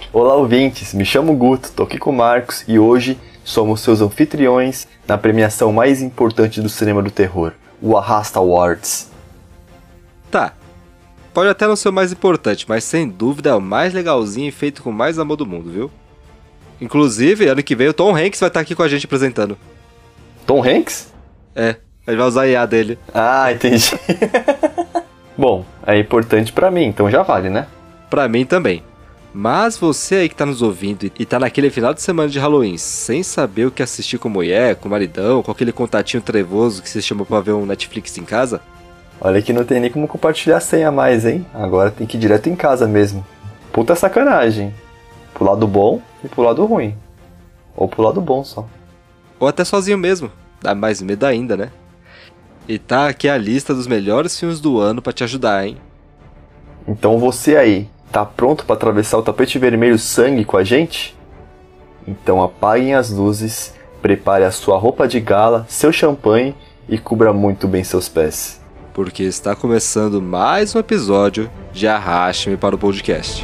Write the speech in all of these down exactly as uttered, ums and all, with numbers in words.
Olá, ouvintes, me chamo Guto, tô aqui com o Marcos e hoje somos seus anfitriões na premiação mais importante do cinema do terror, o Arrasta Awards. Tá, pode até não ser o mais importante, mas sem dúvida é o mais legalzinho e feito com mais amor do mundo, viu? Inclusive, ano que vem o Tom Hanks vai estar aqui com a gente apresentando. Tom Hanks? É, ele vai usar a I A dele. Ah, entendi. Bom, é importante pra mim, então já vale, né? Pra mim também. Mas você aí que tá nos ouvindo e tá naquele final de semana de Halloween, sem saber o que assistir com mulher, com maridão, com aquele contatinho trevoso que você chamou pra ver um Netflix em casa? Olha que não tem nem como compartilhar a senha mais, hein? Agora tem que ir direto em casa mesmo. Puta sacanagem. Pro lado bom e pro lado ruim. Ou pro lado bom só. Ou até sozinho mesmo. Dá mais medo ainda, né? E tá aqui a lista dos melhores filmes do ano pra te ajudar, hein? Então você aí, tá pronto pra atravessar o tapete vermelho sangue com a gente? Então apaguem as luzes, prepare a sua roupa de gala, seu champanhe e cubra muito bem seus pés. Porque está começando mais um episódio de Arraste-me para o Podcast.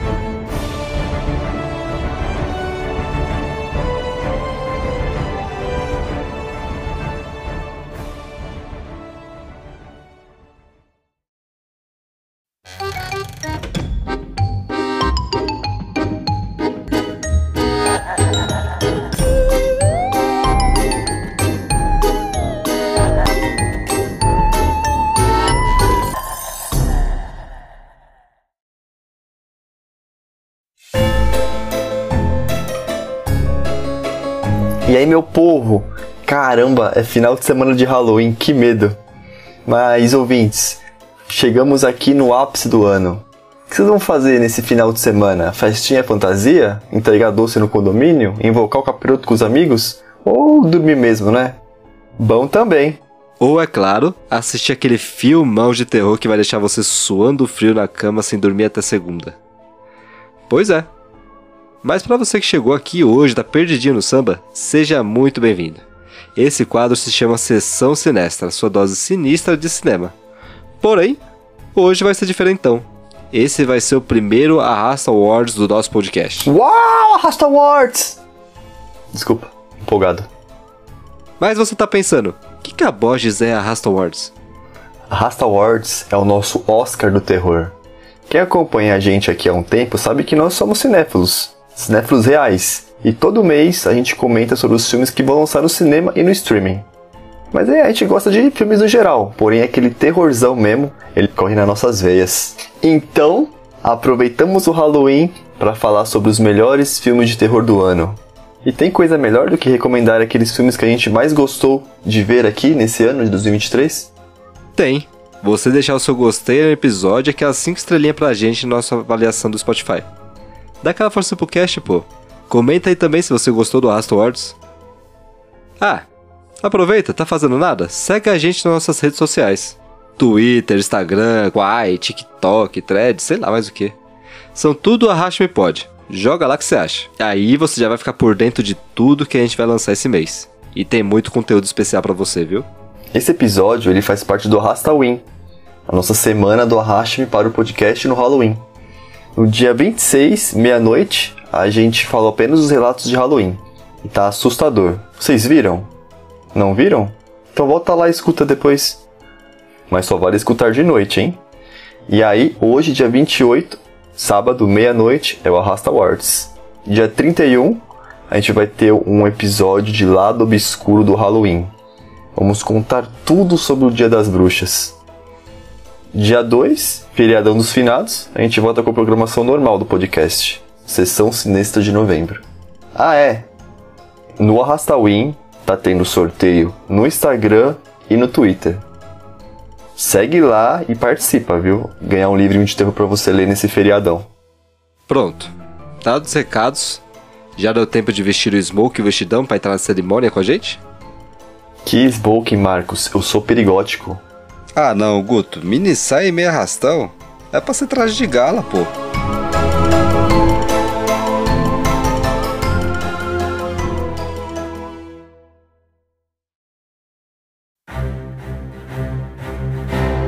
E aí, meu povo? Caramba, é final de semana de Halloween, que medo! Mas, ouvintes, chegamos aqui no ápice do ano. O que vocês vão fazer nesse final de semana? Festinha fantasia? Entregar doce no condomínio? Invocar o capiroto com os amigos? Ou dormir mesmo, né? Bom também! Ou, é claro, assistir aquele filmão de terror que vai deixar você suando frio na cama sem dormir até segunda. Pois é. Mas pra você que chegou aqui hoje, tá perdidinho no samba, seja muito bem-vindo. Esse quadro se chama Sessão Sinestra, sua dose sinistra de cinema. Porém, hoje vai ser diferentão. Esse vai ser o primeiro Arrasta Awards do nosso podcast. Uau, Arrasta Awards! Desculpa, empolgado. Mas você tá pensando, o que que a Borges é Arrasta Awards? Arrasta Awards é o nosso Oscar do terror. Quem acompanha a gente aqui há um tempo sabe que nós somos cinéfilos. Cinéfilos reais, e todo mês a gente comenta sobre os filmes que vão lançar no cinema e no streaming. Mas é, a gente gosta de filmes no geral, porém aquele terrorzão mesmo, ele corre nas nossas veias. Então, aproveitamos o Halloween para falar sobre os melhores filmes de terror do ano. E tem coisa melhor do que recomendar aqueles filmes que a gente mais gostou de ver aqui nesse ano de dois mil e vinte e três? Tem. Você deixar o seu gostei no episódio e aquelas cinco estrelinhas pra gente na nossa avaliação do Spotify. Dá aquela força pro cast, pô. Comenta aí também se você gostou do Arrasta Awards. Ah, aproveita, tá fazendo nada? Segue a gente nas nossas redes sociais. Twitter, Instagram, Quai, TikTok, Threads, sei lá mais o que. São tudo Arraste-me Pod. Joga lá que você acha. Aí você já vai ficar por dentro de tudo que a gente vai lançar esse mês. E tem muito conteúdo especial pra você, viu? Esse episódio ele faz parte do Arrasta-win, a nossa semana do Arraste-me para o Podcast no Halloween. No dia vinte e seis, meia-noite, a gente falou apenas os relatos de Halloween. E tá assustador. Vocês viram? Não viram? Então volta lá e escuta depois. Mas só vale escutar de noite, hein? E aí, hoje, dia vinte e oito, sábado, meia-noite, é o Arrasta Awards. Dia trinta e um, a gente vai ter um episódio de Lado Obscuro do Halloween. Vamos contar tudo sobre o Dia das Bruxas. Dia dois, feriadão dos finados, a gente volta com a programação normal do podcast. Sessão Sinistra de novembro. Ah, é. No Arrasta-win tá tendo sorteio no Instagram e no Twitter. Segue lá e participa, viu? Ganhar um livrinho de terror pra você ler nesse feriadão. Pronto. Dados os recados. Já deu tempo de vestir o smoke e o vestidão pra entrar na cerimônia com a gente? Que smoking, Marcos. Eu sou perigótico. Ah não, Guto, mini saia e meio arrastão é pra ser traje de gala, pô.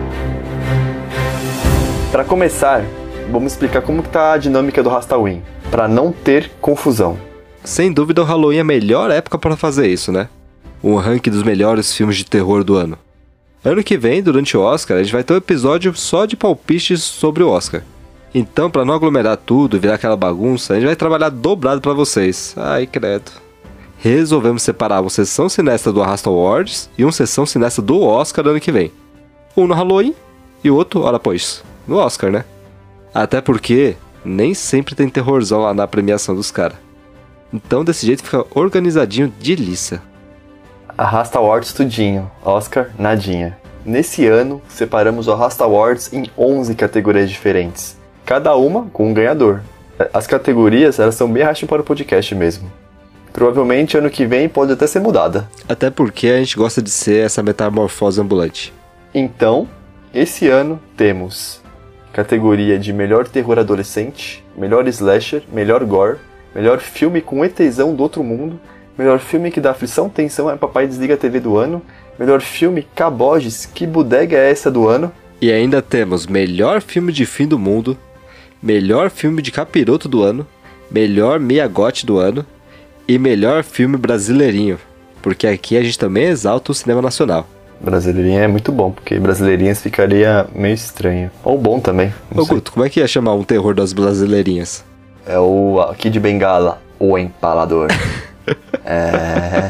Para começar, vamos explicar como está a dinâmica do Arrasta-win. para não ter confusão. Sem dúvida, o Halloween é a melhor época para fazer isso, né? Um ranking dos melhores filmes de terror do ano. Ano que vem, durante o Oscar, a gente vai ter um episódio só de palpites sobre o Oscar. Então, para não aglomerar tudo e virar aquela bagunça, a gente vai trabalhar dobrado para vocês. Ai, credo. Resolvemos separar uma sessão cinética do Arrasta Awards e uma sessão cinética do Oscar ano que vem. Um no Halloween e o outro, ora pois, no Oscar, né? Até porque nem sempre tem terrorzão lá na premiação dos caras. Então, desse jeito fica organizadinho de liça. Arrasta Awards tudinho, Oscar nadinha. Nesse ano, separamos o Arrasta Awards em onze categorias diferentes, cada uma com um ganhador. As categorias, elas são bem arrastam para o podcast mesmo. Provavelmente ano que vem pode até ser mudada. Até porque a gente gosta de ser essa metamorfose ambulante. Então, esse ano temos categoria de melhor terror adolescente, melhor slasher, melhor gore, melhor filme com ETzão do outro mundo, melhor filme que dá aflição, tensão, é papai desliga a T V do ano, melhor filme Caboges, que bodega é essa do ano? E ainda temos melhor filme de fim do mundo, melhor filme de capiroto do ano, melhor Miyagote do ano e melhor filme brasileirinho, porque aqui a gente também exalta o cinema nacional. Brasileirinha é muito bom, porque brasileirinhas ficaria meio estranho. Ou bom também. Ô Guto, como é que ia chamar um terror das brasileirinhas? É o Kid Bengala, o Empalador. É...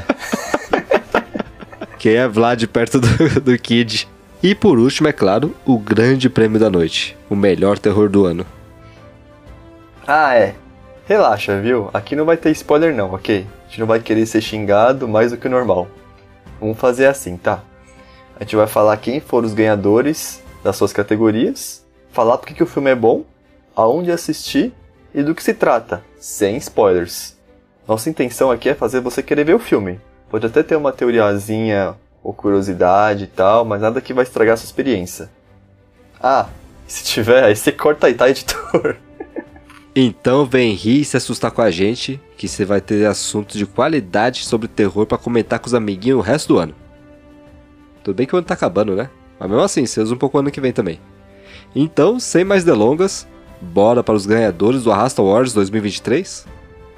Quem é Vlad perto do, do Kid? E por último, é claro, o grande prêmio da noite. O melhor terror do ano. Ah, é. Relaxa, viu? Aqui não vai ter spoiler não, ok? A gente não vai querer ser xingado mais do que o normal. Vamos fazer assim, tá? A gente vai falar quem foram os ganhadores das suas categorias, falar porque que o filme é bom, aonde assistir e do que se trata, sem spoilers. Nossa intenção aqui é fazer você querer ver o filme. Pode até ter uma teoriazinha ou curiosidade e tal, mas nada que vai estragar a sua experiência. Ah, se tiver, aí você corta aí, tá, editor? Então vem rir e se assustar com a gente, que você vai ter assuntos de qualidade sobre terror pra comentar com os amiguinhos o resto do ano. Tudo bem que o ano tá acabando, né? Mas mesmo assim, você usa um pouco o ano que vem também. Então, sem mais delongas, bora para os ganhadores do Arrasta Awards dois mil e vinte e três?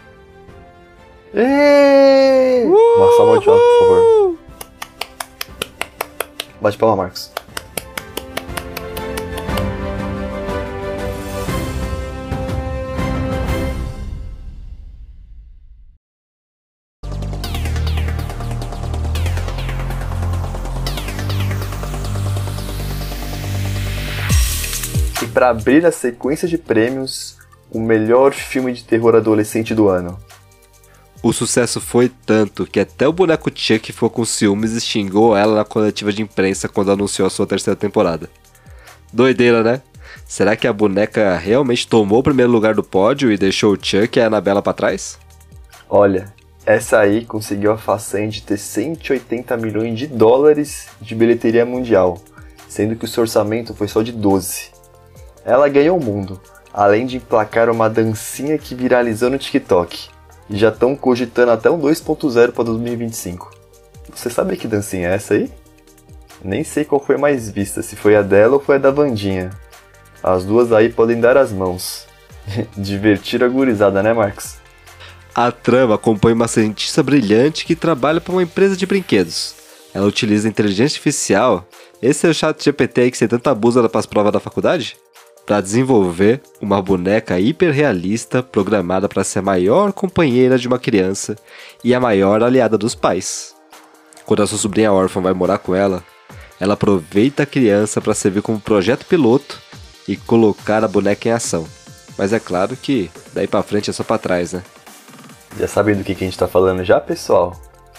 Êêêê! Uma salva de palmas, por favor. Bate palma, Marcos. E para abrir a sequência de prêmios, o melhor filme de terror adolescente do ano. O sucesso foi tanto que até o boneco Chuck ficou com ciúmes e xingou ela na coletiva de imprensa quando anunciou a sua terceira temporada. Doideira, né? Será que a boneca realmente tomou o primeiro lugar do pódio e deixou o Chuck e a Annabella pra trás? Olha, essa aí conseguiu a façanha de ter cento e oitenta milhões de dólares de bilheteria mundial, sendo que o seu orçamento foi só de doze. Ela ganhou o mundo, além de emplacar uma dancinha que viralizou no TikTok. E já estão cogitando até um dois ponto zero para dois mil e vinte e cinco. Você sabe que dancinha é essa aí? Nem sei qual foi a mais vista, se foi a dela ou foi a da Vandinha. As duas aí podem dar as mãos. Divertir a gurizada, né, Marcos? A trama acompanha uma cientista brilhante que trabalha para uma empresa de brinquedos. Ela utiliza inteligência artificial, esse é o chat G P T aí que você tanto abusa para as provas da faculdade? Para desenvolver uma boneca hiperrealista programada para ser a maior companheira de uma criança e a maior aliada dos pais. Quando a sua sobrinha órfã vai morar com ela, ela aproveita a criança para servir como projeto piloto e colocar a boneca em ação. Mas é claro que daí para frente é só para trás, né? Já sabem do que, que a gente tá falando já, pessoal?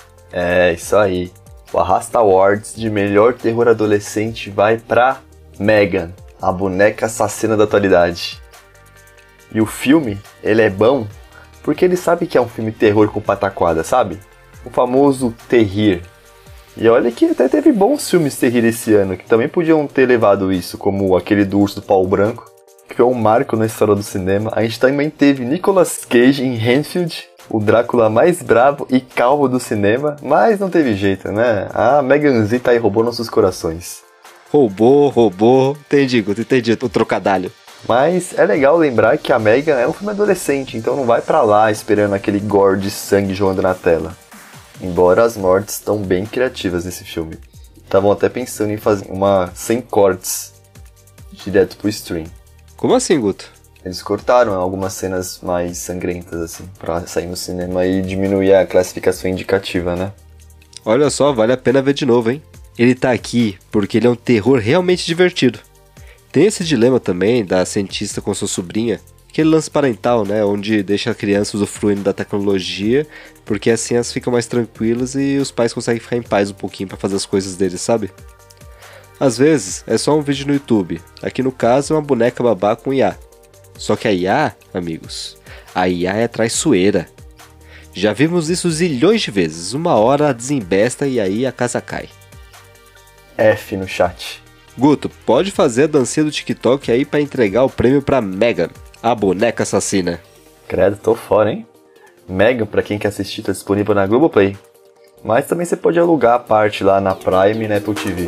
É, isso aí. O Arrasta Awards de melhor terror adolescente vai pra Megan, a boneca assassina da atualidade. E o filme, ele é bom porque ele sabe que é um filme terror com pataquada, sabe? O famoso terrir. E olha que até teve bons filmes terrir esse ano, que também podiam ter levado isso, como aquele do Urso do Pau Branco, que foi um marco na história do cinema. A gente também teve Nicolas Cage em Renfield, o Drácula mais bravo e calvo do cinema, mas não teve jeito, né? A Megan Z tá aí roubou nossos corações. Roubou, roubou, entendi, entendi o trocadilho. Mas é legal lembrar que a Megan é um filme adolescente, então não vai pra lá esperando aquele gore de sangue jorrando na tela. Embora as mortes estão bem criativas nesse filme. Estavam até pensando em fazer uma sem cortes, direto pro stream. Como assim, Guto? Eles cortaram algumas cenas mais sangrentas, assim, pra sair no cinema e diminuir a classificação indicativa, né? Olha só, vale a pena ver de novo, hein? Ele tá aqui porque ele é um terror realmente divertido. Tem esse dilema também da cientista com sua sobrinha, aquele lance parental, né, onde deixa a criança usufruindo da tecnologia, porque assim elas ficam mais tranquilas e os pais conseguem ficar em paz um pouquinho pra fazer as coisas deles, sabe? Às vezes é só um vídeo no YouTube, aqui no caso é uma boneca babá com I A. Só que a I A, amigos, a I A é traiçoeira. Já vimos isso zilhões de vezes, uma hora desembesta e aí a casa cai. F no chat. Guto, pode fazer a dancinha do TikTok aí pra entregar o prêmio pra Megan, a boneca assassina. Credo, tô fora, hein? Megan, pra quem quer assistir, tá disponível na Globoplay. Mas também você pode alugar a parte lá na Prime e na Apple T V.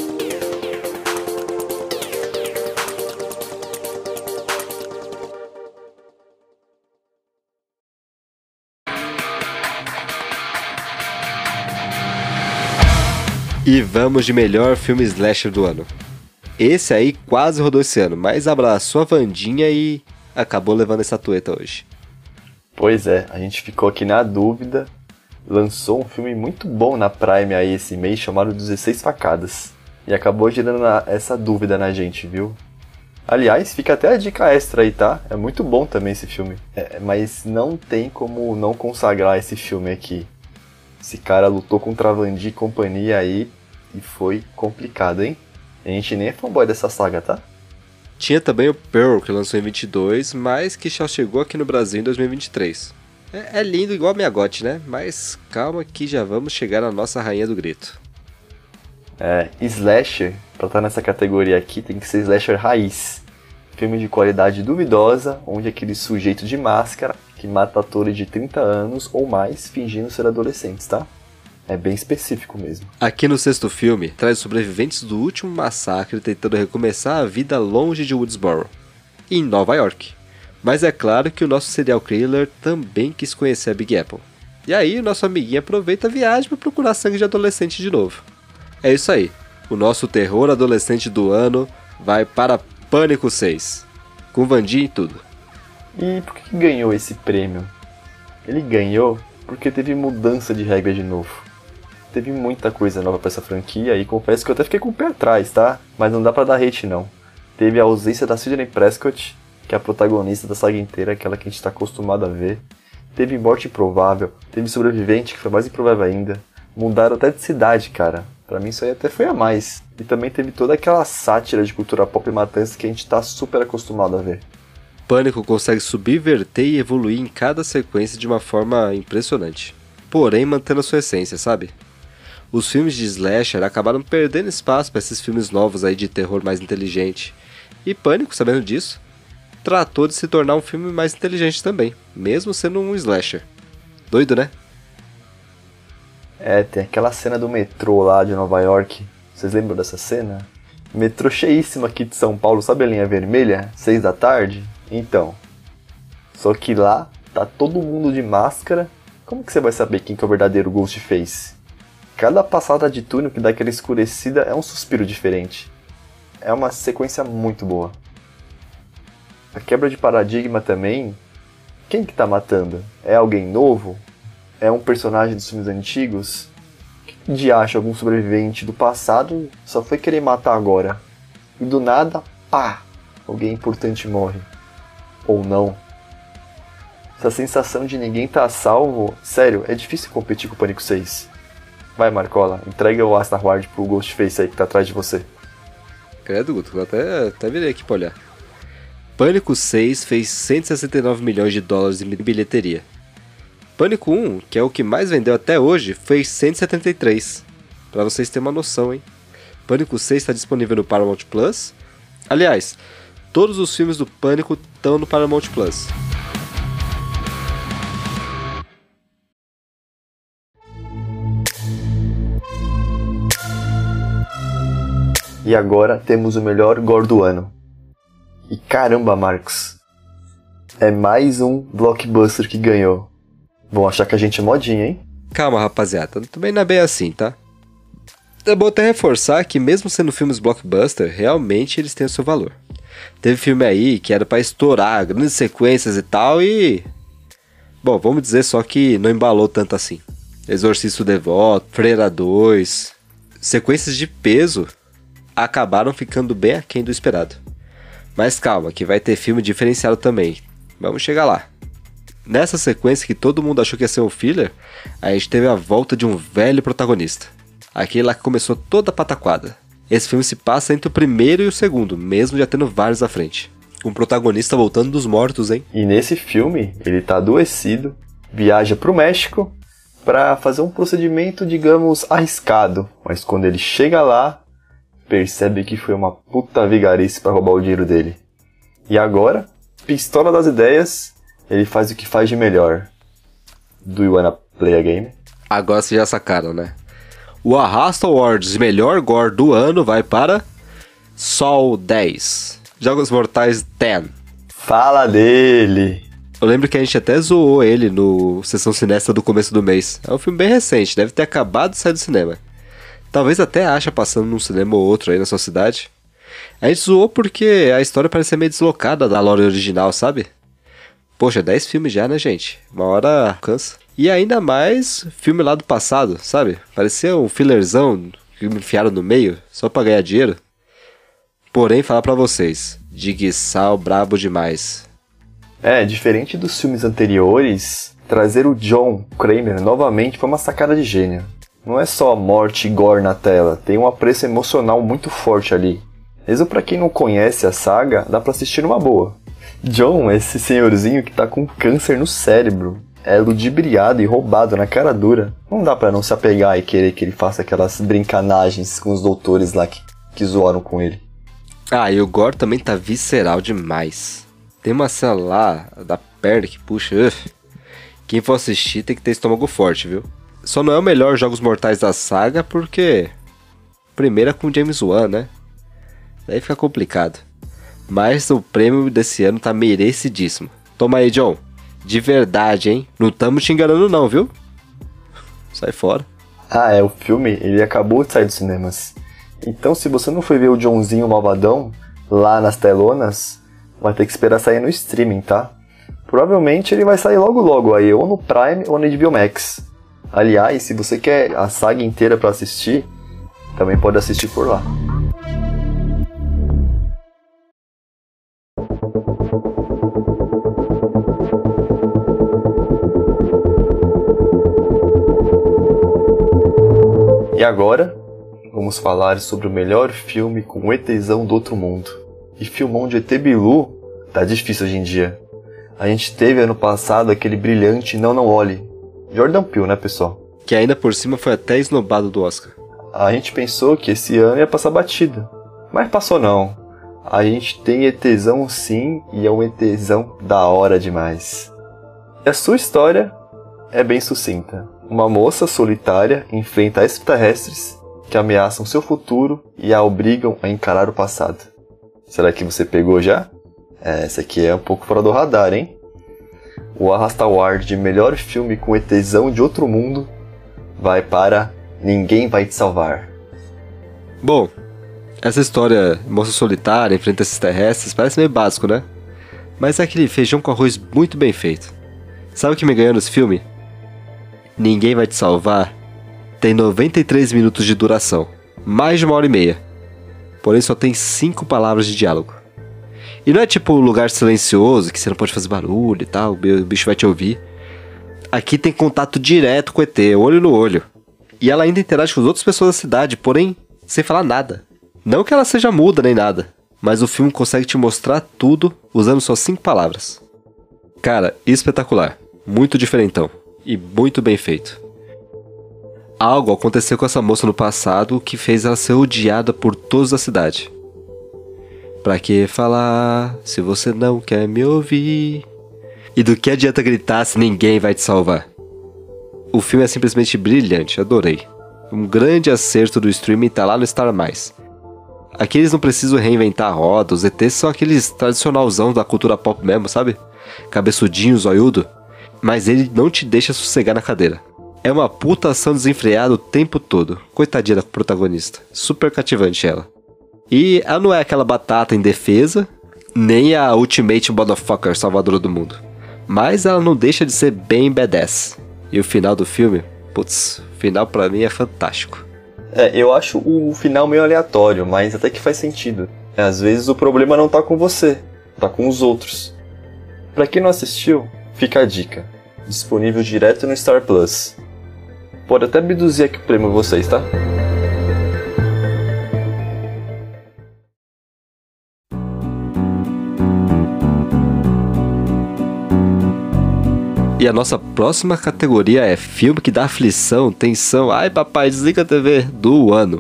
E vamos de melhor filme slasher do ano. Esse aí quase rodou esse ano, mas abraçou a Wandinha e acabou levando essa estatueta hoje. Pois é, a gente ficou aqui na dúvida. Lançou um filme muito bom na Prime aí esse mês, chamado dezesseis Facadas. E acabou gerando na, essa dúvida na gente, viu? Aliás, fica até a dica extra aí, tá? É muito bom também esse filme. É, mas não tem como não consagrar esse filme aqui. Esse cara lutou contra a Wandi e companhia aí e foi complicado, hein? A gente nem é fanboy dessa saga, tá? Tinha também o Pearl, que lançou em vinte e dois, mas que só chegou aqui no Brasil em dois mil e vinte e três. É, é lindo igual a Miyagote, né? Mas calma que já vamos chegar na nossa rainha do grito. É, slasher, pra estar nessa categoria aqui, tem que ser slasher raiz. Filme de qualidade duvidosa, onde aquele sujeito de máscara que mata atores de trinta anos ou mais fingindo ser adolescentes, tá? É bem específico mesmo. Aqui no sexto filme, traz os sobreviventes do último massacre tentando recomeçar a vida longe de Woodsboro, em Nova York. Mas é claro que o nosso serial killer também quis conhecer a Big Apple. E aí o nosso amiguinho aproveita a viagem para procurar sangue de adolescente de novo. É isso aí, o nosso terror adolescente do ano vai para Pânico seis, com Wandi e tudo. E por que ganhou esse prêmio? Ele ganhou porque teve mudança de regra de novo. Teve muita coisa nova pra essa franquia e confesso que eu até fiquei com o pé atrás, tá? Mas não dá pra dar hate não. Teve a ausência da Sidney Prescott, que é a protagonista da saga inteira, aquela que a gente tá acostumado a ver. Teve morte improvável, teve sobrevivente, que foi mais improvável ainda. Mudaram até de cidade, cara. Pra mim isso aí até foi a mais. E também teve toda aquela sátira de cultura pop e matança que a gente tá super acostumado a ver. Pânico consegue subverter e evoluir em cada sequência de uma forma impressionante. Porém, mantendo a sua essência, sabe? Os filmes de slasher acabaram perdendo espaço para esses filmes novos aí de terror mais inteligente. E Pânico, sabendo disso, tratou de se tornar um filme mais inteligente também, mesmo sendo um slasher. Doido, né? É, tem aquela cena do metrô lá de Nova York. Vocês lembram dessa cena? Metrô cheíssimo aqui de São Paulo, sabe a linha vermelha? Seis da tarde? Então. Só que lá tá todo mundo de máscara. Como que você vai saber quem que é o verdadeiro Ghostface? Cada passada de túnel que dá aquela escurecida é um suspiro diferente. É uma sequência muito boa. A quebra de paradigma também. Quem que tá matando? É alguém novo? É um personagem dos filmes antigos? Que de acha algum sobrevivente do passado só foi querer matar agora? E do nada, pá! Alguém importante morre. Ou não. Essa sensação de ninguém tá a salvo, sério, é difícil competir com o Pânico seis. Vai, Marcola, entrega o Astar Ward pro Ghostface aí que tá atrás de você. Credo, Guto, eu até, até virei aqui pra olhar. Pânico seis fez cento e sessenta e nove milhões de dólares em bilheteria. Pânico um, que é o que mais vendeu até hoje, fez cento e setenta e três. Pra vocês terem uma noção, hein? Pânico seis está disponível no Paramount Plus. Aliás, todos os filmes do Pânico estão no Paramount Plus. E agora temos o melhor gore do ano. E caramba, Marcos, é mais um blockbuster que ganhou. Vão achar que a gente é modinha, hein? Calma, rapaziada, também não é bem assim, tá? É bom até reforçar que mesmo sendo filmes blockbuster, realmente eles têm o seu valor. Teve filme aí que era pra estourar, grandes sequências e tal, e... Bom, vamos dizer só que não embalou tanto assim. Exorcista Devoto, Freira dois... Sequências de peso acabaram ficando bem aquém do esperado. Mas calma, que vai ter filme diferenciado também. Vamos chegar lá. Nessa sequência que todo mundo achou que ia ser um filler, a gente teve a volta de um velho protagonista. Aquele lá que começou toda a pataquada. Esse filme se passa entre o primeiro e o segundo, mesmo já tendo vários à frente. Um protagonista voltando dos mortos, hein? E nesse filme, ele tá adoecido, viaja pro México pra fazer um procedimento, digamos, arriscado. Mas quando ele chega lá, percebe que foi uma puta vigarice pra roubar o dinheiro dele. E agora, pistola das ideias, ele faz o que faz de melhor. Do you wanna play a game? Agora vocês já sacaram, né? O Arrasta Awards de melhor gore do ano vai para Saw dez. Jogos Mortais dez. Fala dele! Eu lembro que a gente até zoou ele no Sessão Cinestra do começo do mês. É um filme bem recente, deve ter acabado de sair do cinema. Talvez até acha passando num cinema ou outro aí na sua cidade. A gente zoou porque a história parece ser meio deslocada da lore original, sabe? Poxa, dez filmes já, né, gente? Uma hora cansa. E ainda mais filme lá do passado, sabe? Parecia um fillerzão que me enfiaram no meio, só pra ganhar dinheiro. Porém, falar pra vocês, Jigsaw brabo demais. É, diferente dos filmes anteriores, trazer o John Kramer novamente foi uma sacada de gênio. Não é só morte e gore na tela, tem um apreço emocional muito forte ali. Mesmo pra quem não conhece a saga, dá pra assistir numa boa. John é esse senhorzinho que tá com câncer no cérebro. É ludibriado e roubado na cara dura. Não dá pra não se apegar e querer que ele faça aquelas brincanagens com os doutores lá que, que zoaram com ele. Ah, e o gore também tá visceral demais. Tem uma cena lá da perna que puxa... Uf. Quem for assistir tem que ter estômago forte, viu? Só não é o melhor Jogos Mortais da saga porque... Primeiro é com James Wan, né? Daí fica complicado. Mas o prêmio desse ano tá merecidíssimo. Toma aí, John. De verdade, hein? Não tamo te enganando não, viu? Sai fora. Ah, é, o filme, ele acabou de sair dos cinemas. Então, se você não foi ver o Johnzinho Malvadão lá nas telonas, vai ter que esperar sair no streaming, tá? Provavelmente ele vai sair logo logo aí, ou no Prime ou no H B O Max. Aliás, se você quer a saga inteira pra assistir, também pode assistir por lá. E agora, vamos falar sobre o melhor filme com ETzão do outro mundo. E filmão de E T Bilu tá difícil hoje em dia. A gente teve ano passado aquele brilhante Não Não Olhe, Jordan Peele, né, pessoal? Que ainda por cima foi até esnobado do Oscar. A gente pensou que esse ano ia passar batida, mas passou não. A gente tem ETzão sim, e é um ETzão da hora demais. E a sua história é bem sucinta. Uma moça solitária enfrenta extraterrestres que ameaçam seu futuro e a obrigam a encarar o passado. Será que você pegou já? É, essa aqui é um pouco fora do radar, hein? O Arrasta Award de melhor filme com ETzão de outro mundo vai para Ninguém Vai Te Salvar. Bom, essa história, moça solitária, enfrenta esses terrestres, parece meio básico, né? Mas é aquele feijão com arroz muito bem feito. Sabe o que me ganhou nesse filme? Ninguém Vai Te Salvar tem noventa e três minutos de duração, mais de uma hora e meia. Porém só tem cinco palavras de diálogo. E não é tipo um lugar silencioso, que você não pode fazer barulho e tal, o bicho vai te ouvir. Aqui tem contato direto com o E T, olho no olho. E ela ainda interage com as outras pessoas da cidade, porém sem falar nada. Não que ela seja muda nem nada, mas o filme consegue te mostrar tudo usando só cinco palavras. Cara, espetacular, muito diferentão e muito bem feito. Algo aconteceu com essa moça no passado que fez ela ser odiada por todos da cidade. Pra que falar se você não quer me ouvir? E do que adianta gritar se ninguém vai te salvar? O filme é simplesmente brilhante, adorei. Um grande acerto do streaming tá lá no Star Mais. Aqui eles não precisam reinventar a roda, os E Tês são aqueles tradicionalzão da cultura pop mesmo, sabe? Cabeçudinho, zoiudo. Mas ele não te deixa sossegar na cadeira. É uma puta ação desenfreada o tempo todo. Coitadinha da protagonista. Super cativante ela. E ela não é aquela batata indefesa, nem a ultimate motherfucker salvadora do mundo. Mas ela não deixa de ser bem badass. E o final do filme, putz, o final pra mim é fantástico. É, eu acho o final meio aleatório, mas até que faz sentido. É, às vezes o problema não tá com você, tá com os outros. Pra quem não assistiu, fica a dica. Disponível direto no Star Plus. Pode até abduzir aqui o prêmio vocês, tá? E a nossa próxima categoria é filme que dá aflição, tensão, ai papai, desliga a T V, do ano.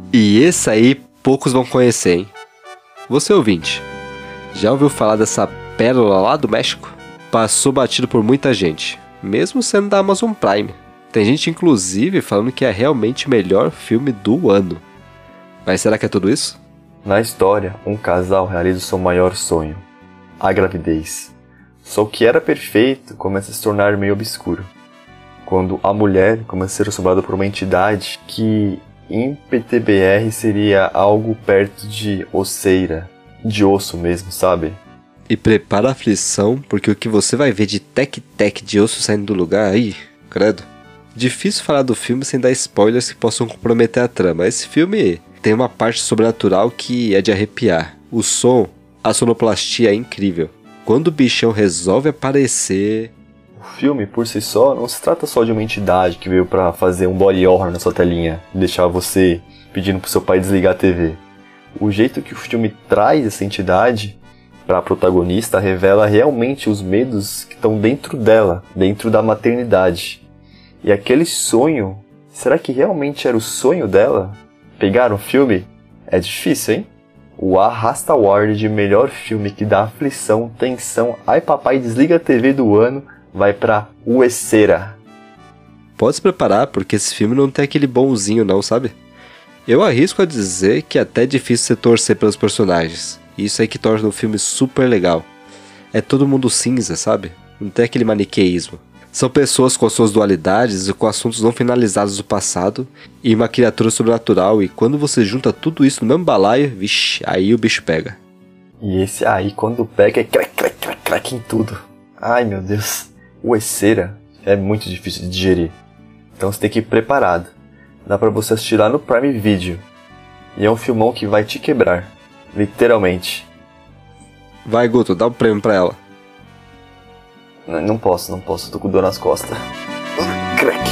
E esse aí poucos vão conhecer, hein? Você ouvinte, já ouviu falar dessa pérola lá do México? Passou batido por muita gente, mesmo sendo da Amazon Prime. Tem gente inclusive falando que é realmente o melhor filme do ano. Mas será que é tudo isso? Na história, um casal realiza o seu maior sonho, a gravidez. Só que era perfeito começa a se tornar meio obscuro, quando a mulher começa a ser assombrada por uma entidade que em P T B R seria algo perto de osseira, de osso mesmo, sabe? E prepara a aflição, porque o que você vai ver de tec-tec de osso saindo do lugar, aí, credo. Difícil falar do filme sem dar spoilers que possam comprometer a trama. Esse filme tem uma parte sobrenatural que é de arrepiar. O som, a sonoplastia é incrível. Quando o bichão resolve aparecer... O filme, por si só, não se trata só de uma entidade que veio pra fazer um body horror na sua telinha e deixar você pedindo pro seu pai desligar a T V. O jeito que o filme traz essa entidade pra protagonista revela realmente os medos que estão dentro dela, dentro da maternidade. E aquele sonho, será que realmente era o sonho dela? Pegar um filme? É difícil, hein? O Arrasta Award de melhor filme que dá aflição, tensão, ai papai desliga a T V do ano, vai pra Uesseira. Pode se preparar, porque esse filme não tem aquele bonzinho não, sabe? Eu arrisco a dizer que é até difícil você torcer pelos personagens. Isso aí que torna o filme super legal. É todo mundo cinza, sabe? Não tem aquele maniqueísmo. São pessoas com suas dualidades e com assuntos não finalizados do passado e uma criatura sobrenatural, e quando você junta tudo isso no mesmo balaio, vixi, aí o bicho pega. E esse aí, quando pega, é crack, crack, crack, crack em tudo. Ai meu Deus, Uesseira é muito difícil de digerir, então você tem que ir preparado. Dá pra você assistir lá no Prime Video, e é um filmão que vai te quebrar, literalmente. Vai Guto, dá um prêmio pra ela. Não posso, não posso, tô com dor nas costas. Crack.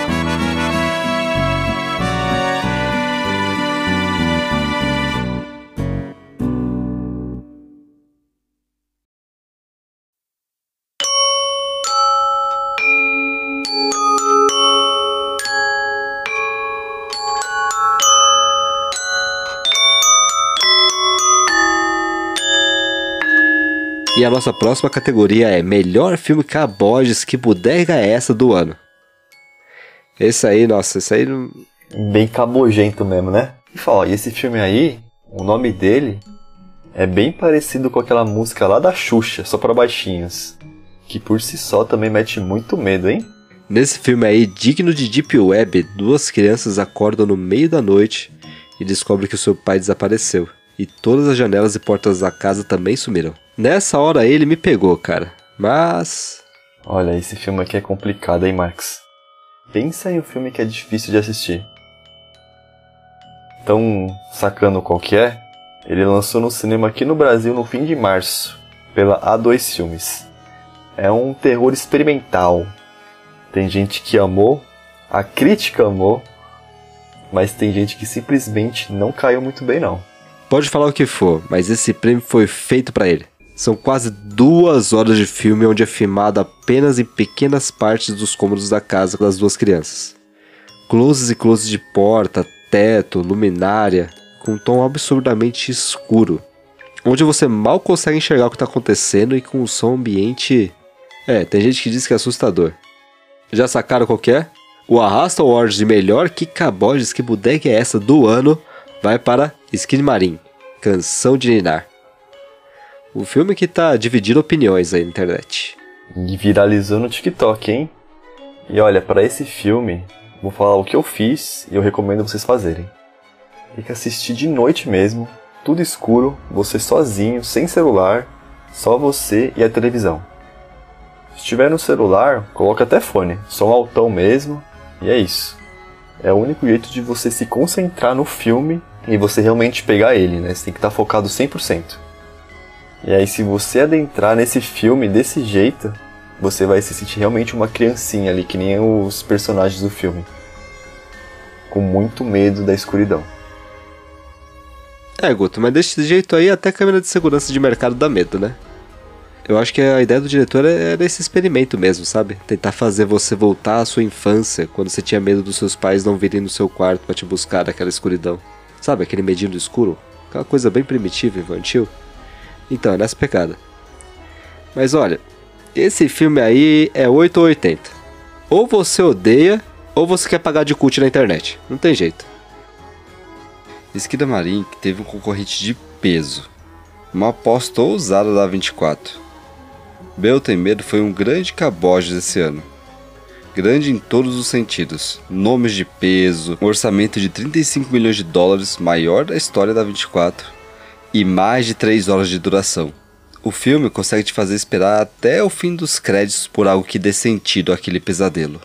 E a nossa próxima categoria é melhor filme caboges, que bodega é essa do ano? Esse aí, nossa, esse aí... Não... Bem cabogento mesmo, né? E fala, e esse filme aí, o nome dele é bem parecido com aquela música lá da Xuxa, Só Pra Baixinhos, que por si só também mete muito medo, hein? Nesse filme aí, digno de Deep Web, duas crianças acordam no meio da noite e descobrem que o seu pai desapareceu. E todas as janelas e portas da casa também sumiram. Nessa hora ele me pegou, cara. Mas... Olha, esse filme aqui é complicado, hein, Marcos? Pensa em um filme que é difícil de assistir. Tão sacando qual que é? Ele lançou no cinema aqui no Brasil no fim de março, pela A dois Filmes. É um terror experimental. Tem gente que amou, a crítica amou, mas tem gente que simplesmente não caiu muito bem, não. Pode falar o que for, mas esse prêmio foi feito pra ele. São quase duas horas de filme onde é filmado apenas em pequenas partes dos cômodos da casa das duas crianças. Closes e closes de porta, teto, luminária, com um tom absurdamente escuro, onde você mal consegue enxergar o que está acontecendo e com um som ambiente... É, tem gente que diz que é assustador. Já sacaram qual que é? O Arrasta Awards de melhor que caboges, que bodega é essa do ano vai para Skinamarink, Canção de Ninar. O filme que tá dividindo opiniões aí na internet. E viralizou no TikTok, hein? E olha, pra esse filme, vou falar o que eu fiz e eu recomendo vocês fazerem. Tem que assistir de noite mesmo, tudo escuro, você sozinho, sem celular, só você e a televisão. Se estiver no celular, coloca até fone, som altão mesmo, e é isso. É o único jeito de você se concentrar no filme e você realmente pegar ele, né? Você tem que estar focado cem por cento. E aí, se você adentrar nesse filme desse jeito, você vai se sentir realmente uma criancinha ali, que nem os personagens do filme. Com muito medo da escuridão. É, Guto, mas desse jeito aí até a câmera de segurança de mercado dá medo, né? Eu acho que a ideia do diretor era esse experimento mesmo, sabe? Tentar fazer você voltar à sua infância, quando você tinha medo dos seus pais não virem no seu quarto pra te buscar naquela escuridão. Sabe, aquele medinho do escuro? Aquela coisa bem primitiva, infantil. Então, é nessa pegada. Mas olha, esse filme aí é oito ou oitenta. Ou você odeia, ou você quer pagar de cult na internet. Não tem jeito. Skinamarink teve um concorrente de peso. Uma aposta ousada da vinte e quatro. Bel Tem Medo foi um grande cabojo desse ano. Grande em todos os sentidos. Nomes de peso, um orçamento de trinta e cinco milhões de dólares, maior da história da vinte e quatro, e mais de três horas de duração. O filme consegue te fazer esperar até o fim dos créditos por algo que dê sentido àquele pesadelo.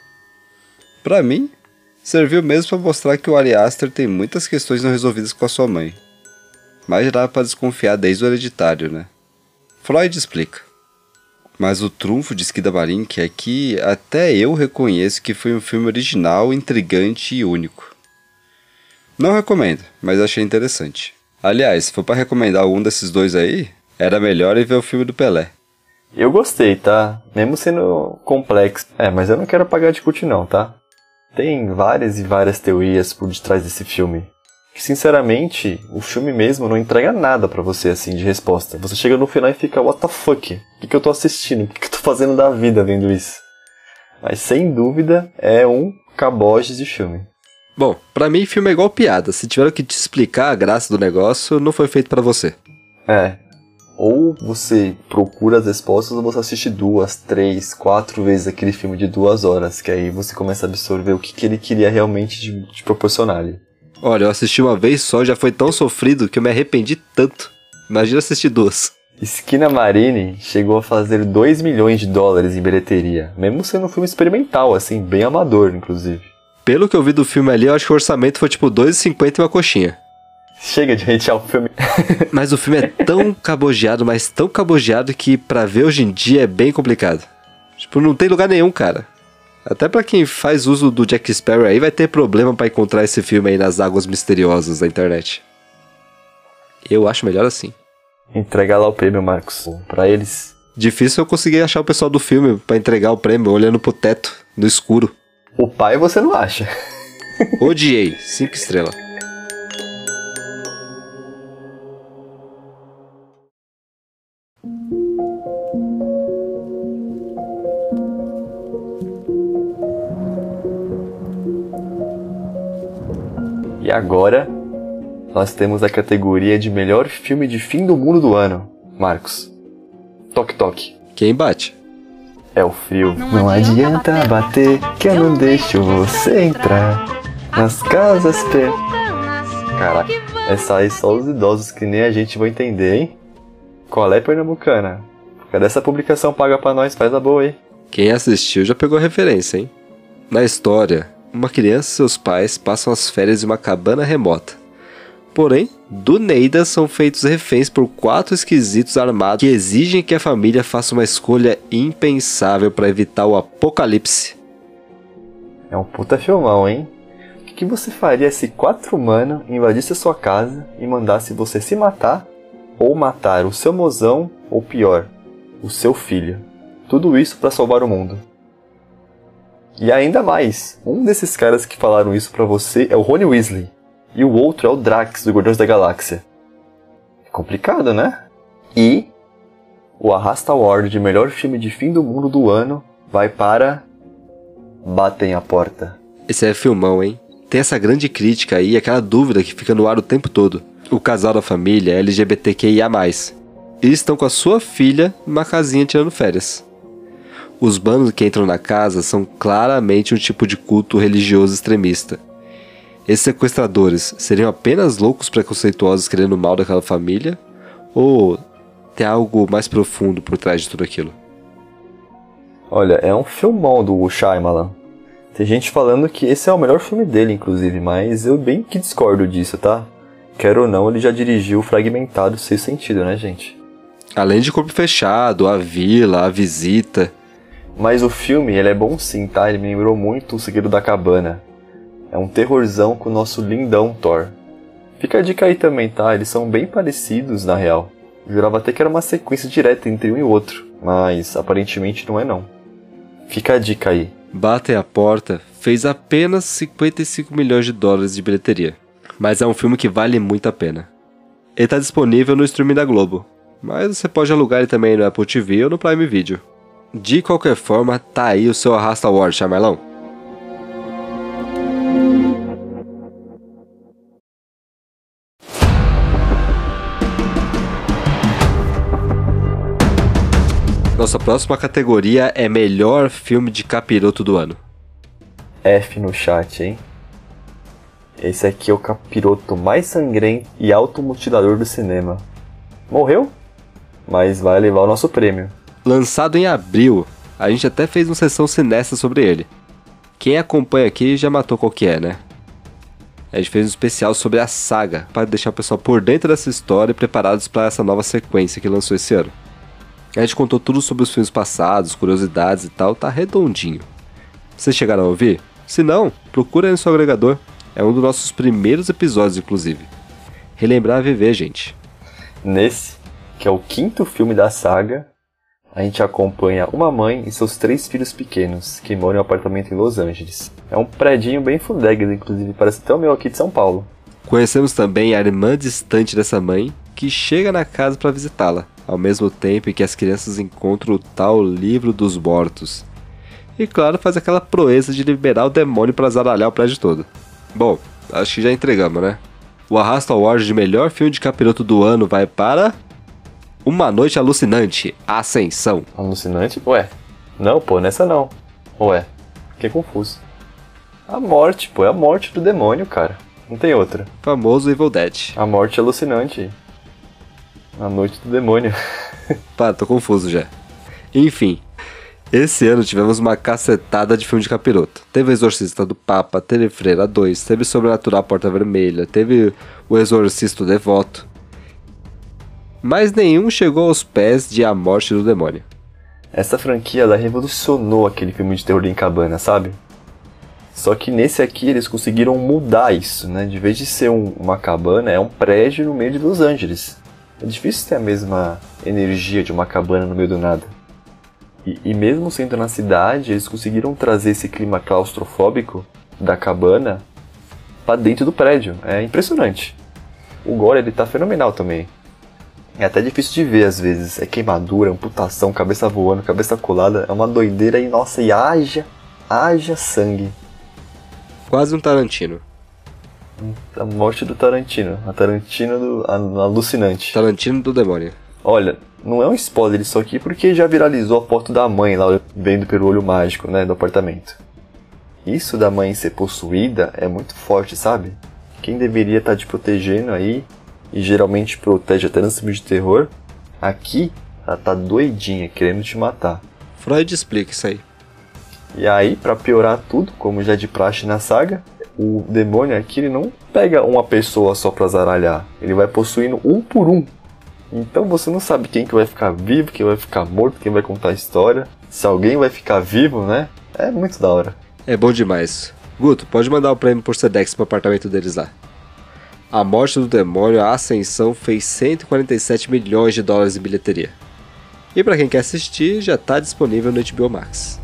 Pra mim, serviu mesmo pra mostrar que o Ari Aster tem muitas questões não resolvidas com a sua mãe. Mas já dava pra desconfiar desde o Hereditário, né? Freud explica. Mas o trunfo de Skinamarink é que até eu reconheço que foi um filme original, intrigante e único. Não recomendo, mas achei interessante. Aliás, se for pra recomendar algum desses dois aí, era melhor ir ver o filme do Pelé. Eu gostei, tá? Mesmo sendo complexo. É, mas eu não quero pagar de cult não, tá? Tem várias e várias teorias por detrás desse filme. Que, sinceramente, o filme mesmo não entrega nada pra você, assim, de resposta. Você chega no final e fica, what the fuck? O que, que eu tô assistindo? O que, que eu tô fazendo da vida vendo isso? Mas, sem dúvida, é um caboges de filme. Bom, pra mim, filme é igual piada. Se tiveram que te explicar a graça do negócio, não foi feito pra você. É. Ou você procura as respostas ou você assiste duas, três, quatro vezes aquele filme de duas horas. Que aí você começa a absorver o que, que ele queria realmente de, de proporcionar ali. Olha, eu assisti uma vez só, já foi tão sofrido que eu me arrependi tanto. Imagina assistir duas. Skinamarink chegou a fazer dois milhões de dólares em bilheteria, mesmo sendo um filme experimental, assim, bem amador, inclusive. Pelo que eu vi do filme ali, eu acho que o orçamento foi tipo dois e cinquenta e uma coxinha. Chega de hatear o filme. Mas o filme é tão cabogeado, mas tão cabogeado que pra ver hoje em dia é bem complicado. Tipo, não tem lugar nenhum, cara. Até pra quem faz uso do Jack Sparrow aí vai ter problema pra encontrar esse filme aí nas águas misteriosas da internet. Eu acho melhor assim. Entregar lá o prêmio, Marcos, pra eles. Difícil eu conseguir achar o pessoal do filme pra entregar o prêmio olhando pro teto, no escuro. O pai você não acha. Odiei, cinco estrelas. E agora, nós temos a categoria de melhor filme de fim do mundo do ano. Marcos, toque toque. Quem bate? É o frio. Não, não adianta bater, bater, que eu não deixo você entrar nas casas per... Caraca, essa aí só os idosos que nem a gente vão entender, hein? Qual é, pernambucana? Cadê essa publicação paga pra nós? Faz a boa aí. Quem assistiu já pegou a referência, hein? Na história, uma criança e seus pais passam as férias em uma cabana remota. Porém, do nada são feitos reféns por quatro esquisitos armados que exigem que a família faça uma escolha impensável para evitar o apocalipse. É um puta filmão, hein? O que, que você faria se quatro humanos invadissem a sua casa e mandassem você se matar ou matar o seu mozão ou pior, o seu filho? Tudo isso para salvar o mundo. E ainda mais, um desses caras que falaram isso pra você é o Rony Weasley. E o outro é o Drax, do Guardiões da Galáxia. É complicado, né? E o Arrasta Award de melhor filme de fim do mundo do ano vai para Batem a Porta. Esse é filmão, hein? Tem essa grande crítica aí, aquela dúvida que fica no ar o tempo todo. O casal da família é L G B T Q I A mais, e estão com a sua filha numa casinha tirando férias. Os bandos que entram na casa são claramente um tipo de culto religioso extremista. Esses sequestradores seriam apenas loucos preconceituosos querendo o mal daquela família? Ou tem algo mais profundo por trás de tudo aquilo? Olha, é um filmão do Shyamalan. Tem gente falando que esse é o melhor filme dele, inclusive, mas eu bem que discordo disso, tá? Quero ou não, ele já dirigiu o Fragmentado Sexto Sentido, né, gente? Além de Corpo Fechado, A Vila, A Visita... Mas o filme, ele é bom sim, tá? Ele me lembrou muito O Segredo da Cabana. É um terrorzão com o nosso lindão Thor. Fica a dica aí também, tá? Eles são bem parecidos, na real. Eu jurava até que era uma sequência direta entre um e outro, mas aparentemente não é não. Fica a dica aí. Batem a Porta fez apenas cinquenta e cinco milhões de dólares de bilheteria, mas é um filme que vale muito a pena. Ele está disponível no streaming da Globo, mas você pode alugar ele também no Apple T V ou no Prime Video. De qualquer forma, tá aí o seu Arrasta Award, Shyamalan. Nossa próxima categoria é Melhor Filme de Capiroto do Ano. F no chat, hein? Esse aqui é o capiroto mais sangrento e automutilador do cinema. Morreu? Mas vai levar o nosso prêmio. Lançado em abril, a gente até fez uma sessão cinética sobre ele. Quem acompanha aqui já matou qual que é, né? A gente fez um especial sobre a saga, para deixar o pessoal por dentro dessa história e preparados para essa nova sequência que lançou esse ano. A gente contou tudo sobre os filmes passados, curiosidades e tal, tá redondinho. Vocês chegaram a ouvir? Se não, procura aí no seu agregador. É um dos nossos primeiros episódios, inclusive. Relembrar a viver, gente. Nesse, que é o quinto filme da saga, a gente acompanha uma mãe e seus três filhos pequenos, que moram em um apartamento em Los Angeles. É um predinho bem fudegas, inclusive, parece até o meu aqui de São Paulo. Conhecemos também a irmã distante dessa mãe, que chega na casa para visitá-la, ao mesmo tempo em que as crianças encontram o tal livro dos mortos. E claro, faz aquela proeza de liberar o demônio para zaralhar o prédio todo. Bom, acho que já entregamos, né? O Arrasta Award de melhor filme de capiroto do ano vai para... Uma Noite Alucinante, Ascensão. Alucinante? Ué. Não, pô, nessa não. Ué, fiquei confuso. A morte, pô, é a morte do demônio, cara. Não tem outra. Famoso Evil Dead. A morte alucinante. A noite do demônio. Pá, tô confuso já. Enfim, esse ano tivemos uma cacetada de filme de capiroto. Teve O Exorcista do Papa, teve Freira dois, teve Sobrenatural Porta Vermelha, teve O Exorcista Devoto. Mas nenhum chegou aos pés de A Morte do Demônio. Essa franquia, ela revolucionou aquele filme de terror em cabana, sabe? Só que nesse aqui eles conseguiram mudar isso, né? De vez de ser um, uma cabana, é um prédio no meio de Los Angeles. É difícil ter a mesma energia de uma cabana no meio do nada. E, e mesmo sendo na cidade, eles conseguiram trazer esse clima claustrofóbico da cabana pra dentro do prédio. É impressionante. O gore, ele tá fenomenal também. É até difícil de ver às vezes. É queimadura, amputação, cabeça voando, cabeça colada. É uma doideira e, nossa, e haja, haja sangue. Quase um Tarantino. A morte do Tarantino. A Tarantino do a, alucinante. Tarantino do demônio. Olha, não é um spoiler isso aqui porque já viralizou a foto da mãe lá vendo pelo olho mágico, né, do apartamento. Isso da mãe ser possuída é muito forte, sabe? Quem deveria estar te protegendo aí, e geralmente protege até nos filmes de terror, aqui ela tá doidinha, querendo te matar. Freud explica isso aí. E aí, pra piorar tudo, como já é de praxe na saga, o demônio aqui ele não pega uma pessoa só pra zaralhar, ele vai possuindo um por um. Então você não sabe quem que vai ficar vivo, quem vai ficar morto, quem vai contar a história, se alguém vai ficar vivo, né? É muito da hora. É bom demais. Guto, pode mandar o prêmio por Sedex pro apartamento deles lá. A Morte do Demônio, a Ascensão, fez cento e quarenta e sete milhões de dólares em bilheteria. E pra quem quer assistir, já tá disponível no H B O Max.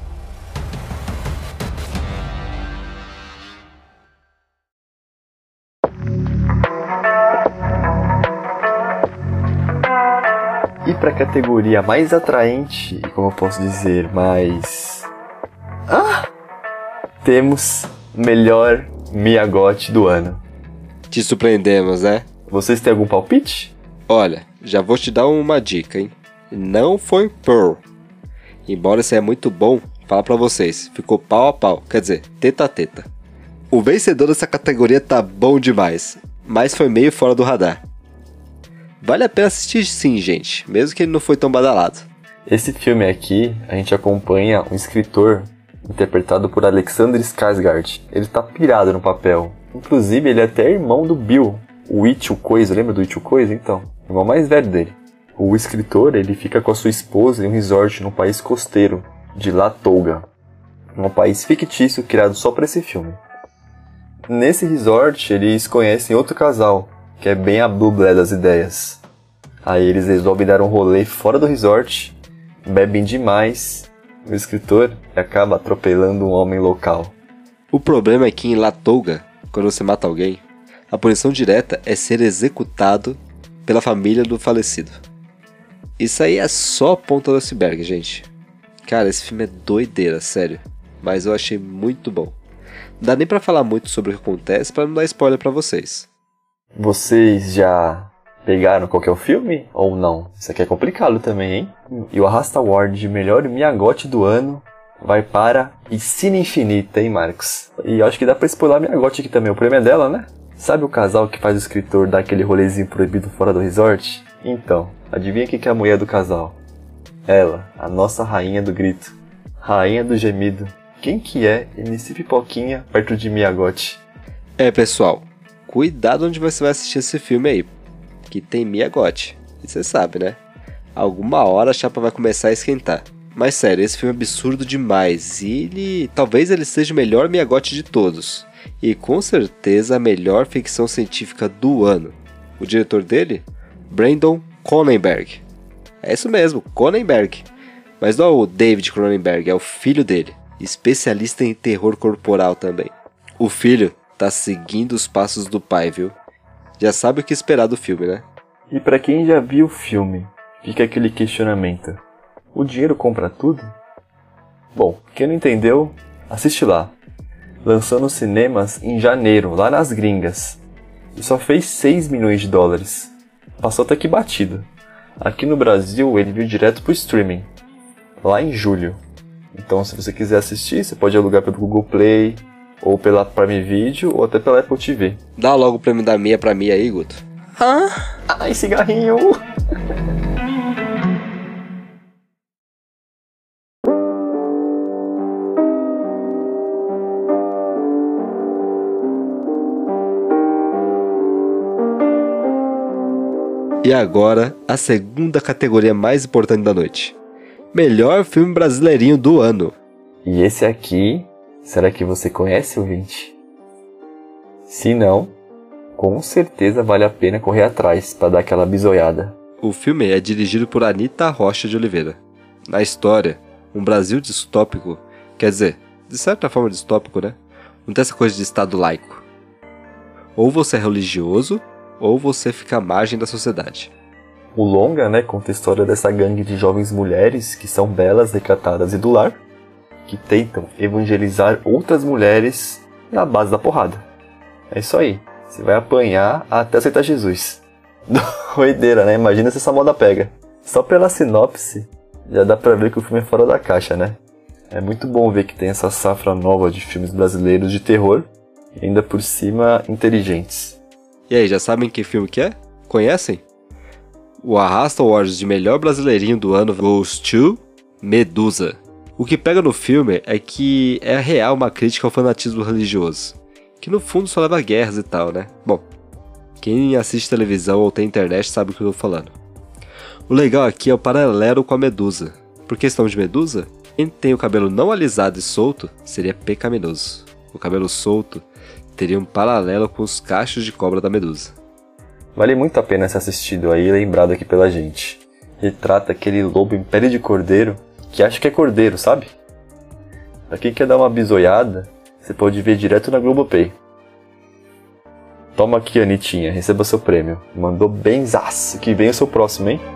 E pra categoria mais atraente, e como eu posso dizer, mais... Ah! Temos melhor Miyagote do ano. Te surpreendemos, né? Vocês têm algum palpite? Olha, já vou te dar uma dica, hein? Não foi Pearl. Embora esse é muito bom, fala pra vocês, ficou pau a pau, quer dizer, teta a teta. O vencedor dessa categoria tá bom demais, mas foi meio fora do radar. Vale a pena assistir sim, gente, mesmo que ele não foi tão badalado. Esse filme aqui, a gente acompanha um escritor interpretado por Alexander Skarsgård. Ele tá pirado no papel. Inclusive, ele é até irmão do Bill, o Ichi Coisa, lembra do Ichi Coisa? Então, o irmão mais velho dele. O escritor, ele fica com a sua esposa em um resort num país costeiro, de Ladoga, um país fictício criado só para esse filme. Nesse resort, eles conhecem outro casal, que é bem a Bublé das ideias. Aí eles resolvem dar um rolê fora do resort, bebem demais, o escritor acaba atropelando um homem local. O problema é que em Ladoga, quando você mata alguém, a punição direta é ser executado pela família do falecido. Isso aí é só a ponta do iceberg, gente. Cara, esse filme é doideira, sério. Mas eu achei muito bom. Não dá nem pra falar muito sobre o que acontece pra não dar spoiler pra vocês. Vocês já pegaram qual que é o filme? Ou não? Isso aqui é complicado também, hein? E o Arrasta Award de melhor Miyagote do ano vai para Piscina Infinita, hein, Marcos? E eu acho que dá pra spoiler Miyagote aqui também. O prêmio é dela, né? Sabe o casal que faz o escritor dar aquele rolezinho proibido fora do resort? Então, adivinha quem que é a mulher do casal? Ela, a nossa rainha do grito, rainha do gemido. Quem que é M C Pipoquinha perto de Miyagote? É, pessoal, cuidado onde você vai assistir esse filme aí, que tem Miyagote. E você sabe, né? Alguma hora a chapa vai começar a esquentar. Mas sério, esse filme é absurdo demais e ele... talvez ele seja o melhor Miyagote de todos. E com certeza a melhor ficção científica do ano. O diretor dele? Brandon Cronenberg. É isso mesmo, Cronenberg. Mas não é o David Cronenberg, é o filho dele. Especialista em terror corporal também. O filho tá seguindo os passos do pai, viu? Já sabe o que esperar do filme, né? E pra quem já viu o filme, fica aquele questionamento. O dinheiro compra tudo? Bom, quem não entendeu, assiste lá. Lançou nos cinemas em janeiro, lá nas gringas. E só fez seis milhões de dólares. Passou até que batido. Aqui no Brasil ele veio direto pro streaming, lá em julho. Então se você quiser assistir, você pode alugar pelo Google Play, ou pela Prime Video, ou até pela Apple T V. Dá logo o prêmio da Mia pra Mia aí, Guto. Hã? Ai, cigarrinho! E agora, a segunda categoria mais importante da noite. Melhor filme brasileirinho do ano. E esse aqui, será que você conhece, ouvinte? Se não, com certeza vale a pena correr atrás para dar aquela bisoiada. O filme é dirigido por Anita Rocha de Oliveira. Na história, um Brasil distópico, quer dizer, de certa forma distópico, né? Não tem essa coisa de estado laico. Ou você é religioso, ou você fica à margem da sociedade. O longa, né, conta a história dessa gangue de jovens mulheres que são belas, recatadas e do lar, que tentam evangelizar outras mulheres na base da porrada. É isso aí, você vai apanhar até aceitar Jesus. Doideira, né? Imagina se essa moda pega. Só pela sinopse, já dá pra ver que o filme é fora da caixa, né? É muito bom ver que tem essa safra nova de filmes brasileiros de terror, e ainda por cima inteligentes. E aí, já sabem que filme que é? Conhecem? O Arrasta Awards de melhor brasileirinho do ano goes to Medusa. O que pega no filme é que é real uma crítica ao fanatismo religioso, que no fundo só leva a guerras e tal, né? Bom, quem assiste televisão ou tem internet sabe o que eu tô falando. O legal aqui é o paralelo com a Medusa. Por questão de Medusa, quem tem o cabelo não alisado e solto seria pecaminoso. O cabelo solto teria um paralelo com os cachos de cobra da Medusa. Vale muito a pena ser assistido aí e lembrado aqui pela gente. Retrata aquele lobo em pele de cordeiro que acha que é cordeiro, sabe? Pra quem quer dar uma bisoiada, você pode ver direto na Globoplay. Toma aqui, Anitinha, receba seu prêmio. Mandou benzaço, que vem o seu próximo, hein?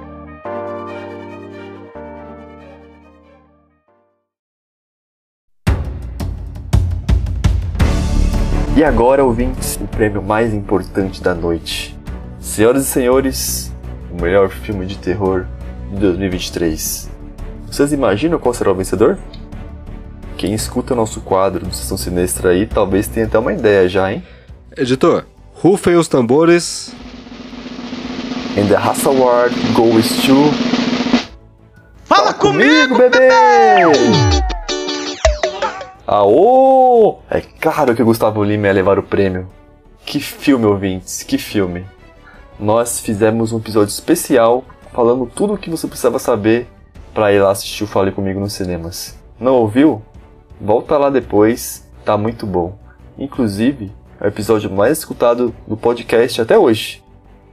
E agora, ouvintes, o prêmio mais importante da noite. Senhoras e senhores, o melhor filme de terror de dois mil e vinte e três. Vocês imaginam qual será o vencedor? Quem escuta o nosso quadro do Sessão Sinistra aí, talvez tenha até uma ideia já, hein? Editor, rufem os tambores. And the Haas Award goes to... Fala comigo, bebê! Aô! É claro que o Gustavo Lima ia levar o prêmio. Que filme, ouvintes, que filme. Nós fizemos um episódio especial falando tudo o que você precisava saber para ir lá assistir o Fale Comigo nos cinemas. Não ouviu? Volta lá depois, tá muito bom. Inclusive, é o episódio mais escutado do podcast até hoje.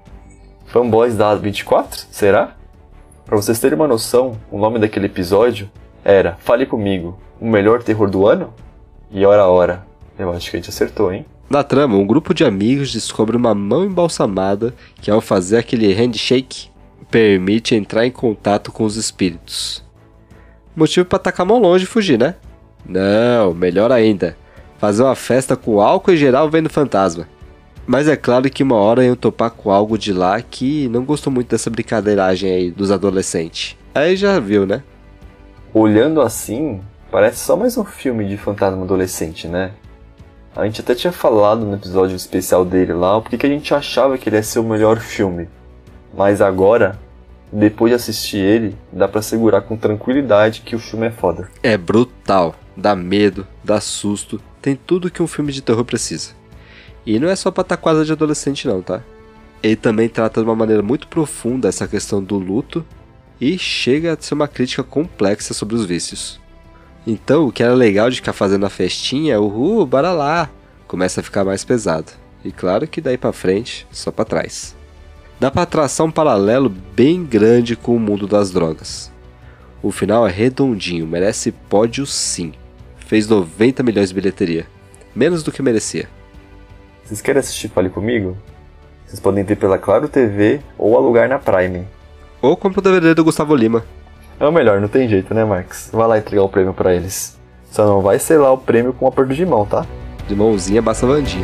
Fanboys da vinte e quatro? Será? Para vocês terem uma noção, o nome daquele episódio era Fale Comigo, o melhor terror do ano? E ora ora, eu acho que a gente acertou, hein? Na trama, um grupo de amigos descobre uma mão embalsamada que, ao fazer aquele handshake, permite entrar em contato com os espíritos. Motivo para tacar a mão longe e fugir, né? Não, melhor ainda, fazer uma festa com álcool e geral vendo fantasma. Mas é claro que uma hora iam topar com algo de lá que não gostou muito dessa brincadeiragem aí dos adolescentes. Aí já viu, né? Olhando assim, parece só mais um filme de fantasma adolescente, né? A gente até tinha falado no episódio especial dele lá o porque que a gente achava que ele ia ser o melhor filme. Mas agora, depois de assistir ele, dá pra segurar com tranquilidade que o filme é foda. É brutal, dá medo, dá susto, tem tudo que um filme de terror precisa. E não é só pataquada de adolescente não, tá? Ele também trata de uma maneira muito profunda essa questão do luto e chega a ser uma crítica complexa sobre os vícios. Então, o que era legal de ficar fazendo a festinha, uhul, bora lá, começa a ficar mais pesado. E claro que daí pra frente, só pra trás. Dá pra traçar um paralelo bem grande com o mundo das drogas. O final é redondinho, merece pódio sim. Fez noventa milhões de bilheteria, menos do que merecia. Vocês querem assistir Fale Comigo? Vocês podem ver pela Claro T V ou alugar na Prime. Ou compra o D V D do Gustavo Lima. É o melhor, não tem jeito, né, Marcos? Vai lá entregar o prêmio pra eles. Só não vai ser lá o prêmio com um aperto de mão, tá? De mãozinha, basta Vandinha.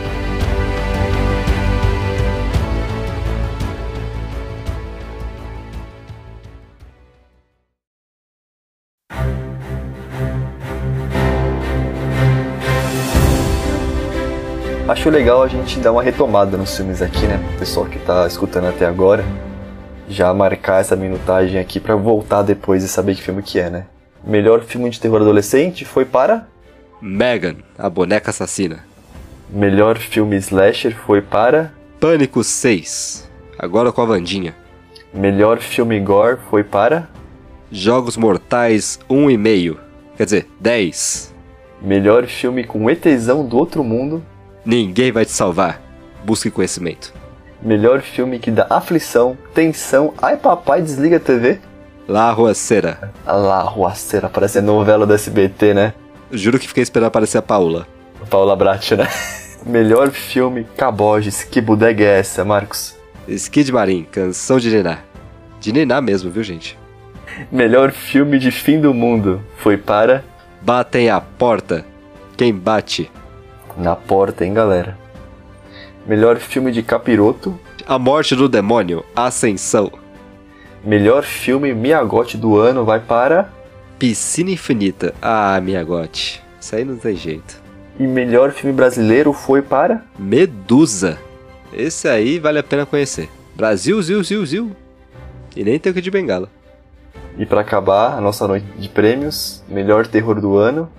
Acho legal a gente dar uma retomada nos filmes aqui, né? O pessoal que tá escutando até agora, já marcar essa minutagem aqui pra voltar depois e saber que filme que é, né? O melhor filme de terror adolescente foi para... Megan, a boneca assassina. Melhor filme slasher foi para... Pânico seis, agora com a Vandinha. Melhor filme gore foi para... Jogos Mortais um e meio, quer dizer, dez. Melhor filme com ETzão do outro mundo... Ninguém vai te salvar. Busque conhecimento. Melhor filme que dá aflição, tensão. Ai, papai, desliga a T V. La Arruaceira. La Arruaceira, parece a novela do S B T, né? Juro que fiquei esperando aparecer a Paula. Paula Brat, né? Melhor filme, Caboges. Que bodega é essa, Marcos? Skid Marim, canção de Niná. De Niná mesmo, viu, gente? Melhor filme de fim do mundo foi para... Batem a porta. Quem bate? Na porta, hein, galera? Melhor filme de capiroto. A Morte do Demônio, Ascensão. Melhor filme Miyagote do ano vai para... Piscina Infinita. Ah, Miyagote. Isso aí não tem jeito. E melhor filme brasileiro foi para... Medusa. Esse aí vale a pena conhecer. Brasil, zil, zil, zil. E nem tem o que de bengala. E pra acabar a nossa noite de prêmios, melhor terror do ano...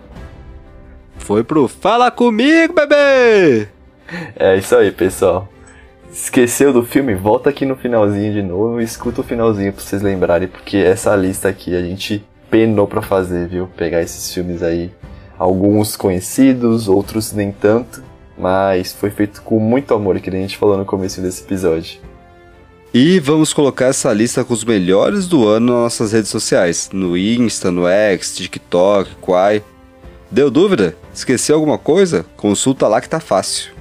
Foi pro Fala Comigo, bebê! É isso aí, pessoal. Esqueceu do filme? Volta aqui no finalzinho de novo e escuta o finalzinho pra vocês lembrarem, porque essa lista aqui a gente penou pra fazer, viu? Pegar esses filmes aí, alguns conhecidos, outros nem tanto, mas foi feito com muito amor, que a gente falou no começo desse episódio. E vamos colocar essa lista com os melhores do ano nas nossas redes sociais, no Insta, no X, TikTok, Quai. Deu dúvida? Esqueceu alguma coisa? Consulta lá que tá fácil.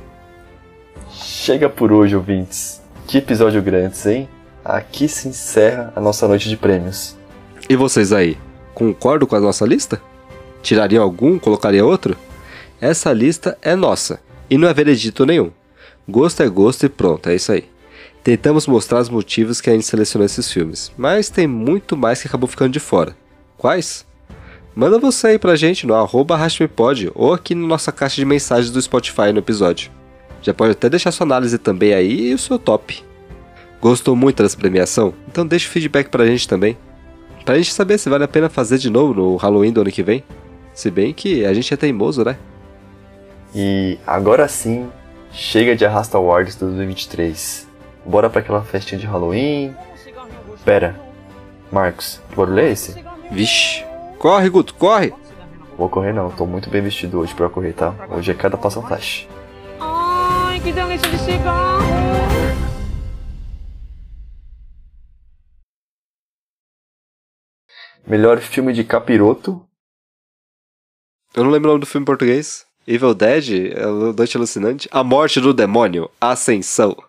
Chega por hoje, ouvintes. Que episódio grande, hein? Aqui se encerra a nossa noite de prêmios. E vocês aí, concordam com a nossa lista? Tiraria algum, colocaria outro? Essa lista é nossa, E não é veredito nenhum. Gosto é gosto e pronto, é isso aí. Tentamos mostrar os motivos que a gente selecionou esses filmes, mas tem muito mais que acabou ficando de fora. Quais? Manda você aí pra gente no arroba arrastmepod ou aqui na nossa caixa de mensagens do Spotify no episódio. Já pode até deixar sua análise também aí e o seu top. Gostou muito dessa premiação? Então deixa o feedback pra gente também. Pra gente saber se vale a pena fazer de novo no Halloween do ano que vem. Se bem que a gente é teimoso, né? E agora sim, chega de Arrasta Awards dois mil e vinte e três. Bora pra aquela festinha de Halloween. Pera, Marcos, que barulho é esse? Vixe, corre Guto, corre! Vou correr não, tô muito bem vestido hoje pra correr, tá? Hoje é cada passo um flash. Ai, que delícia de cigarro! Melhor filme de capiroto. Eu não lembro o nome do filme em português. Evil Dead, A Noite Alucinante, A Morte do Demônio, Ascensão.